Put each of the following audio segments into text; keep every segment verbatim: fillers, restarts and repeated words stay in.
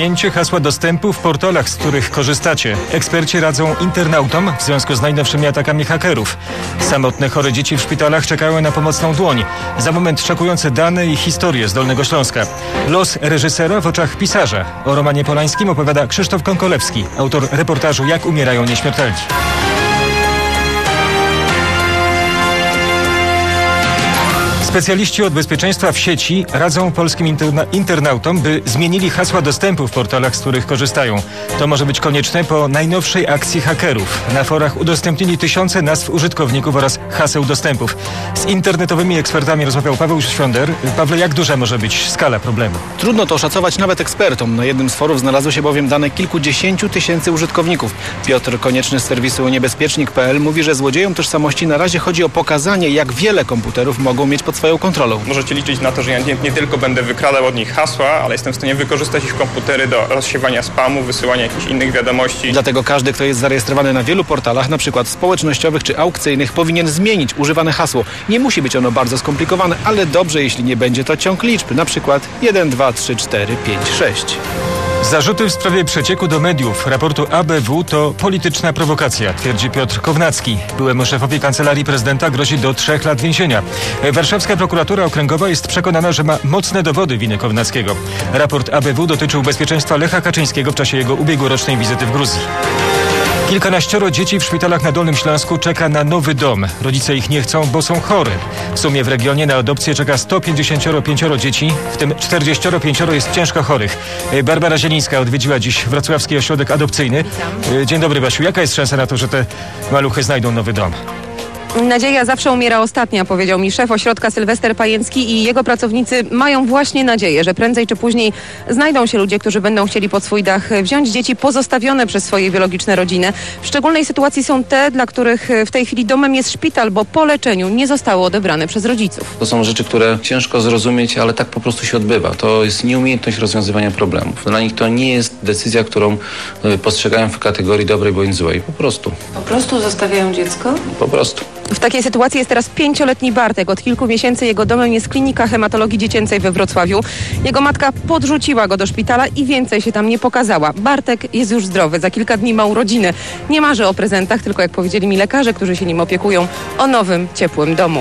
Zmieńcie hasła dostępu w portalach, z których korzystacie. Eksperci radzą internautom w związku z najnowszymi atakami hakerów. Samotne chore dzieci w szpitalach czekają na pomocną dłoń. Za moment szokujące dane i historie z Dolnego Śląska. Los reżysera w oczach pisarza. O Romanie Polańskim opowiada Krzysztof Konkolewski, autor reportażu Jak umierają nieśmiertelni. Specjaliści od bezpieczeństwa w sieci radzą polskim interna- internautom, by zmienili hasła dostępu w portalach, z których korzystają. To może być konieczne po najnowszej akcji hakerów. Na forach udostępnili tysiące nazw użytkowników oraz haseł dostępów. Z internetowymi ekspertami rozmawiał Paweł Świąder. Pawle, jak duża może być skala problemu? Trudno to oszacować nawet ekspertom. Na jednym z forów znalazły się bowiem dane kilkudziesięciu tysięcy użytkowników. Piotr Konieczny z serwisu niebezpiecznik kropka p l mówi, że złodziejom tożsamości na razie chodzi o pokazanie, jak wiele komputerów mogą mieć pod swoją kontrolą. Możecie liczyć na to, że ja nie, nie tylko będę wykradał od nich hasła, ale jestem w stanie wykorzystać ich komputery do rozsiewania spamu, wysyłania jakichś innych wiadomości. Dlatego każdy, kto jest zarejestrowany na wielu portalach, na przykład społecznościowych czy aukcyjnych, powinien zmienić używane hasło. Nie musi być ono bardzo skomplikowane, ale dobrze, jeśli nie będzie to ciąg liczb, na przykład jeden, dwa, trzy, cztery, pięć, sześć. Zarzuty w sprawie przecieku do mediów raportu A B W to polityczna prowokacja, twierdzi Piotr Kownacki. Byłemu szefowi Kancelarii Prezydenta grozi do trzech lat więzienia. Warszawska prokuratura okręgowa jest przekonana, że ma mocne dowody winy Kownackiego. Raport A B W dotyczył bezpieczeństwa Lecha Kaczyńskiego w czasie jego ubiegłorocznej wizyty w Gruzji. Kilkanaścioro dzieci w szpitalach na Dolnym Śląsku czeka na nowy dom. Rodzice ich nie chcą, bo są chory. W sumie w regionie na adopcję czeka sto pięćdziesiąt pięć dzieci, w tym czterdzieści pięć jest ciężko chorych. Barbara Zielińska odwiedziła dziś wrocławski ośrodek adopcyjny. Witam. Dzień dobry, Basiu. Jaka jest szansa na to, że te maluchy znajdą nowy dom? Nadzieja zawsze umiera ostatnia, powiedział mi szef ośrodka Sylwester Pajęcki i jego pracownicy mają właśnie nadzieję, że prędzej czy później znajdą się ludzie, którzy będą chcieli pod swój dach wziąć dzieci pozostawione przez swoje biologiczne rodziny. W szczególnej sytuacji są te, dla których w tej chwili domem jest szpital, bo po leczeniu nie zostały odebrane przez rodziców. To są rzeczy, które ciężko zrozumieć, ale tak po prostu się odbywa. To jest nieumiejętność rozwiązywania problemów. Dla nich to nie jest decyzja, którą postrzegają w kategorii dobrej bądź złej. Po prostu. Po prostu zostawiają dziecko? Po prostu. W takiej sytuacji jest teraz pięcioletni Bartek. Od kilku miesięcy jego domem jest klinika hematologii dziecięcej we Wrocławiu. Jego matka podrzuciła go do szpitala i więcej się tam nie pokazała. Bartek jest już zdrowy. Za kilka dni ma urodziny. Nie marzy o prezentach, tylko jak powiedzieli mi lekarze, którzy się nim opiekują, o nowym, ciepłym domu.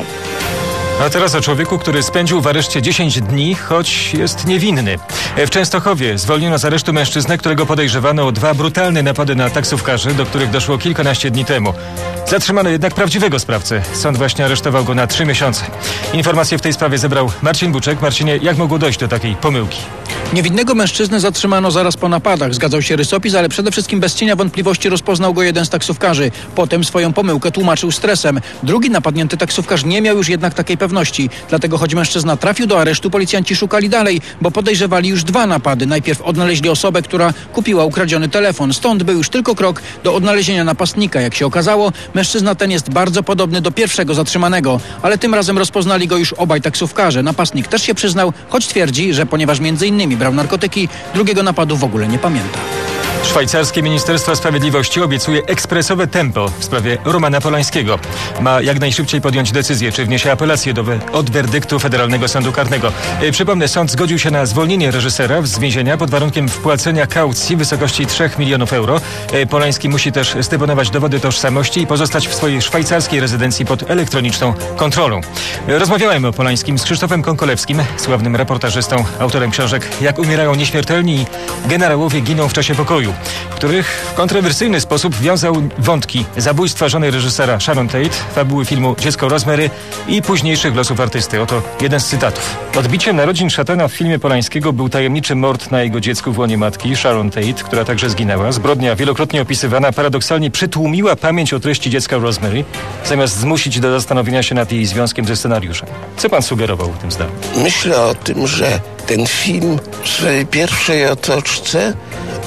A teraz o człowieku, który spędził w areszcie dziesięć dni, choć jest niewinny. W Częstochowie zwolniono z aresztu mężczyznę, którego podejrzewano o dwa brutalne napady na taksówkarzy, do których doszło kilkanaście dni temu. Zatrzymano jednak prawdziwego sprawcę. Sąd właśnie aresztował go na trzy miesiące. Informacje w tej sprawie zebrał Marcin Buczek. Marcinie, jak mogło dojść do takiej pomyłki? Niewinnego mężczyznę zatrzymano zaraz po napadach. Zgadzał się rysopis, ale przede wszystkim bez cienia wątpliwości rozpoznał go jeden z taksówkarzy. Potem swoją pomyłkę tłumaczył stresem. Drugi napadnięty taksówkarz nie miał już jednak takiej pewności. Dlatego choć mężczyzna trafił do aresztu, policjanci szukali dalej, bo podejrzewali już dwa napady. Najpierw odnaleźli osobę, która kupiła ukradziony telefon. Stąd był już tylko krok do odnalezienia napastnika. Jak się okazało, mężczyzna ten jest bardzo podobny do pierwszego zatrzymanego, ale tym razem rozpoznali go już obaj taksówkarze. Napastnik też się przyznał, choć twierdzi, że ponieważ między innymi brał narkotyki, drugiego napadu w ogóle nie pamięta. Szwajcarskie Ministerstwo Sprawiedliwości obiecuje ekspresowe tempo w sprawie Romana Polańskiego. Ma jak najszybciej podjąć decyzję, czy wniesie apelację do, od werdyktu Federalnego Sądu Karnego. E, przypomnę, sąd zgodził się na zwolnienie reżysera z więzienia pod warunkiem wpłacenia kaucji w wysokości trzech milionów euro. E, Polański musi też zdeponować dowody tożsamości i pozostać w swojej szwajcarskiej rezydencji pod elektroniczną kontrolą. E, rozmawiałem o Polańskim z Krzysztofem Konkolewskim, sławnym reportażystą, autorem książek Jak umierają nieśmiertelni i Generałowie giną w czasie pokoju, których w kontrowersyjny sposób wiązał wątki zabójstwa żony reżysera Sharon Tate, fabuły filmu Dziecko Rosemary i późniejszych losów artysty. Oto jeden z cytatów. Odbiciem narodzin szatana w filmie Polańskiego był tajemniczy mord na jego dziecku w łonie matki, Sharon Tate, która także zginęła. Zbrodnia wielokrotnie opisywana paradoksalnie przytłumiła pamięć o treści Dziecka Rosemary, zamiast zmusić do zastanowienia się nad jej związkiem ze scenariuszem. Co pan sugerował w tym zdaniu? Myślę o tym, że ten film w swojej pierwszej otoczce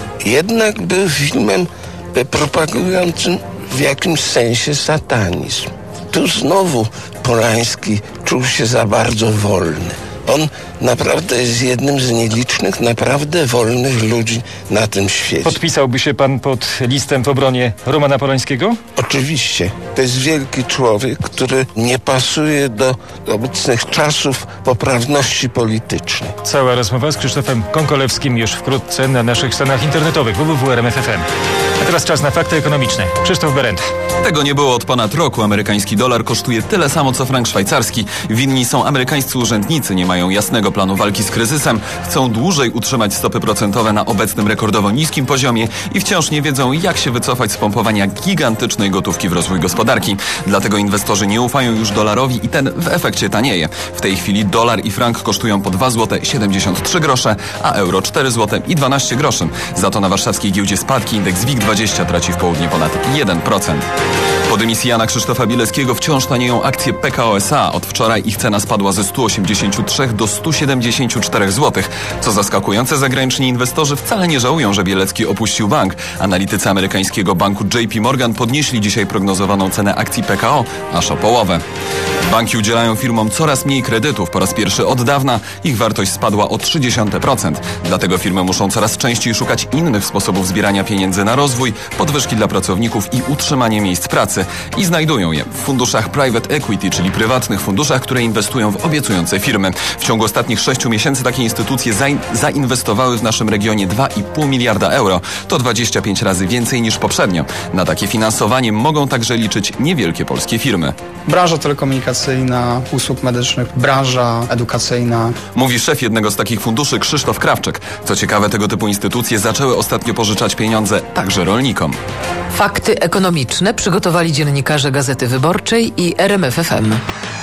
jednak był filmem propagującym w jakimś sensie satanizm. Tu znowu Polański czuł się za bardzo wolny. On naprawdę jest jednym z nielicznych, naprawdę wolnych ludzi na tym świecie. Podpisałby się pan pod listem w obronie Romana Polańskiego? Oczywiście. To jest wielki człowiek, który nie pasuje do obecnych czasów poprawności politycznej. Cała rozmowa z Krzysztofem Konkolewskim już wkrótce na naszych stronach internetowych w w w kropka r m f f m. A teraz czas na fakty ekonomiczne. Krzysztof Berenda. Tego nie było od ponad roku. Amerykański dolar kosztuje tyle samo co frank szwajcarski. Winni są amerykańscy urzędnicy, nie mają jasnego planu walki z kryzysem, chcą dłużej utrzymać stopy procentowe na obecnym rekordowo niskim poziomie i wciąż nie wiedzą, jak się wycofać z pompowania gigantycznej gotówki w rozwój gospodarki. Dlatego inwestorzy nie ufają już dolarowi i ten w efekcie tanieje. W tej chwili dolar i frank kosztują po dwa złote siedemdziesiąt trzy grosze, a euro cztery złote i dwanaście groszy. Za to na warszawskiej giełdzie spadki indeks WIG dwadzieścia traci w południe ponad jeden procent. Po dymisji Jana Krzysztofa Bieleckiego wciąż tanieją akcje P K O S A. Od wczoraj ich cena spadła ze stu osiemdziesięciu trzech do stu siedemdziesięciu czterech złotych. Co zaskakujące, zagraniczni inwestorzy wcale nie żałują, że Bielecki opuścił bank. Analitycy amerykańskiego banku J P Morgan podnieśli dzisiaj prognozowaną cenę akcji P K O aż o połowę. Banki udzielają firmom coraz mniej kredytów. Po raz pierwszy od dawna ich wartość spadła o trzy dziesiąte procent. Dlatego firmy muszą coraz częściej szukać innych sposobów zbierania pieniędzy na rozwój, podwyżki dla pracowników i utrzymanie miejsc pracy. I znajdują je w funduszach private equity, czyli prywatnych funduszach, które inwestują w obiecujące firmy. W ciągu ostatnich sześciu miesięcy takie instytucje zain- zainwestowały w naszym regionie dwa i pół miliarda euro. To dwadzieścia pięć razy więcej niż poprzednio. Na takie finansowanie mogą także liczyć niewielkie polskie firmy. Branża telekomunikacyjna, usług medycznych, branża edukacyjna. Mówi szef jednego z takich funduszy Krzysztof Krawczyk. Co ciekawe, tego typu instytucje zaczęły ostatnio pożyczać pieniądze także rolnikom. Fakty ekonomiczne przygotowali dziennikarze Gazety Wyborczej i R M F F M.